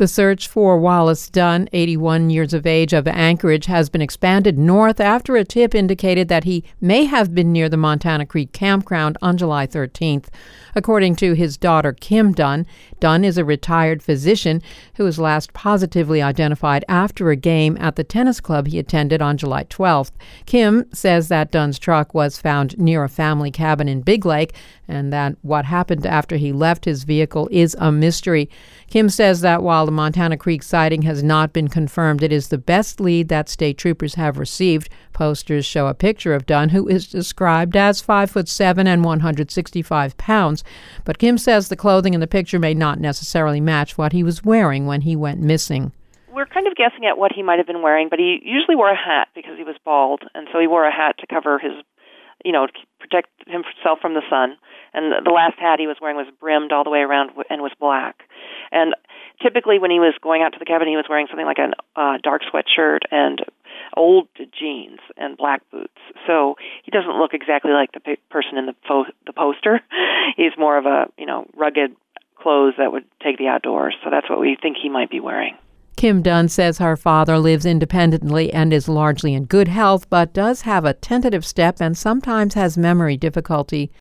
The search for Wallace Dunn, 81 years of age, of Anchorage, has been expanded north after a tip indicated that he may have been near the Montana Creek campground on July 13th. According to his daughter, Kim Dunn, Dunn is a retired physician who was last positively identified after a game at the tennis club he attended on July 12th. Kim says that Dunn's truck was found near a family cabin in Big Lake and that what happened after he left his vehicle is a mystery. Kim says that while the Montana Creek sighting has not been confirmed, it is the best lead that state troopers have received. Posters show a picture of Dunn, who is described as 5'7" and 165 pounds. But Kim says the clothing in the picture may not necessarily match what he was wearing when he went missing. We're kind of guessing at what he might have been wearing, but he usually wore a hat because he was bald, and so he wore a hat to cover his, to protect himself from the sun. And the last hat he was wearing was brimmed all the way around and was black. And typically when he was going out to the cabin, he was wearing something like a dark sweatshirt and old jeans and black boots. So he doesn't look exactly like the person in the poster. He's more of a, rugged clothes that would take the outdoors. So that's what we think he might be wearing. Kim Dunn says her father lives independently and is largely in good health, but does have a tentative step and sometimes has memory difficulty.